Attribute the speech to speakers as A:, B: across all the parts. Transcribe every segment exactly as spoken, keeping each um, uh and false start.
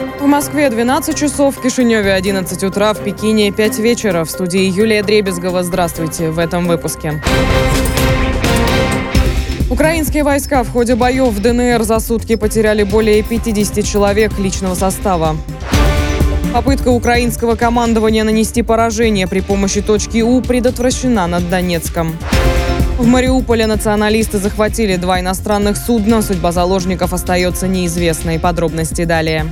A: В Москве двенадцать часов, в Кишиневе одиннадцать утра, в Пекине пять вечера. В студии Юлия Дребезгова. Здравствуйте в этом выпуске. Украинские войска в ходе боев в ДНР за сутки потеряли более пятидесяти человек личного состава. Попытка украинского командования нанести поражение при помощи точки У предотвращена над Донецком. В Мариуполе националисты захватили два иностранных судна. Судьба заложников остается неизвестной. Подробности далее.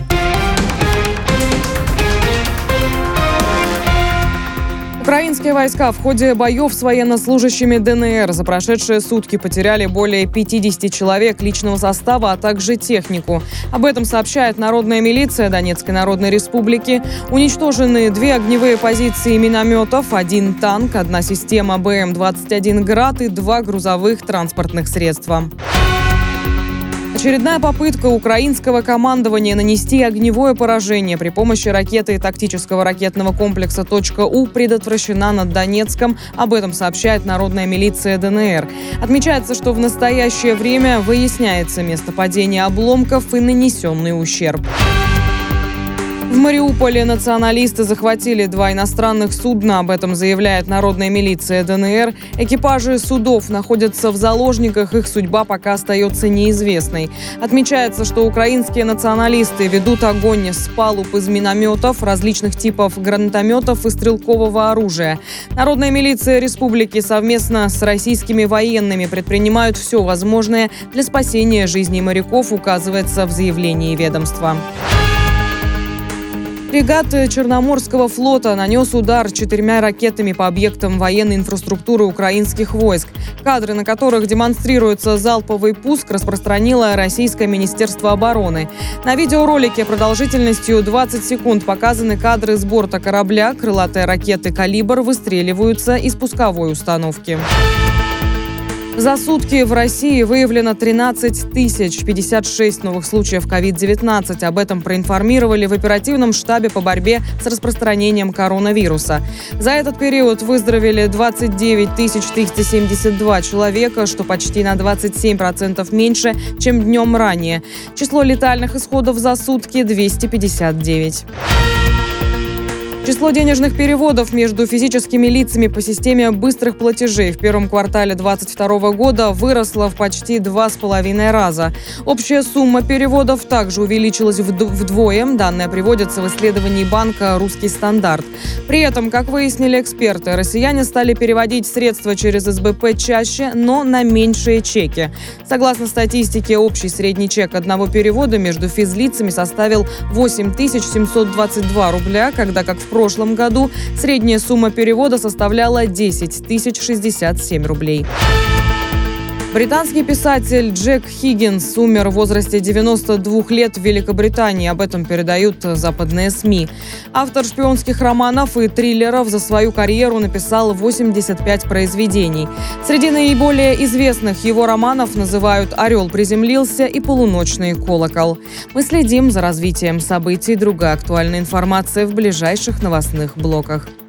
A: Украинские войска в ходе боев с военнослужащими ДНР за прошедшие сутки потеряли более пятидесяти человек личного состава, а также технику. Об этом сообщает Народная милиция Донецкой Народной Республики. Уничтожены две огневые позиции минометов, один танк, одна система Бэ Эм двадцать один «Град» и два грузовых транспортных средства. Очередная попытка украинского командования нанести огневое поражение при помощи ракеты и тактического ракетного комплекса «Точка У» предотвращена над Донецком. Об этом сообщает Народная милиция ДНР. Отмечается, что в настоящее время выясняется место падения обломков и нанесенный ущерб. В Мариуполе националисты захватили два иностранных судна. Об этом заявляет Народная милиция ДНР. Экипажи судов находятся в заложниках. Их судьба пока остается неизвестной. Отмечается, что украинские националисты ведут огонь с палуб из минометов, различных типов гранатометов и стрелкового оружия. Народная милиция республики совместно с российскими военными предпринимают все возможное для спасения жизни моряков, указывается в заявлении ведомства. Фрегат Черноморского флота нанес удар четырьмя ракетами по объектам военной инфраструктуры украинских войск. Кадры, на которых демонстрируется залповый пуск, распространило Российское министерство обороны. На видеоролике продолжительностью двадцать секунд показаны кадры с борта корабля. Крылатые ракеты «Калибр» выстреливаются из пусковой установки. За сутки в России выявлено тринадцать тысяч пятьдесят шесть новых случаев ковид девятнадцать. Об этом проинформировали в оперативном штабе по борьбе с распространением коронавируса. За этот период выздоровели двадцать девять тысяч триста семьдесят два человека, что почти на двадцать семь процентов меньше, чем днем ранее. Число летальных исходов за сутки – двести пятьдесят девять. Число денежных переводов между физическими лицами по системе быстрых платежей в первом квартале две тысячи двадцать второго года выросла в почти два с половиной раза. Общая сумма переводов также увеличилась вдвое. Данные приводятся в исследовании банка «Русский стандарт». При этом, как выяснили эксперты, россияне стали переводить средства через эс бэ пэ чаще, но на меньшие чеки. Согласно статистике, общий средний чек одного перевода между физлицами составил восемь тысяч семьсот двадцать два рубля, когда как в В прошлом году средняя сумма перевода составляла десять тысяч шестьдесят семь рублей. Британский писатель Джек Хиггинс умер в возрасте девяноста двух лет в Великобритании. Об этом передают западные СМИ. Автор шпионских романов и триллеров за свою карьеру написал восемьдесят пять произведений. Среди наиболее известных его романов называют «Орел приземлился» и «Полуночный колокол». Мы следим за развитием событий. Другая актуальная информация в ближайших новостных блоках.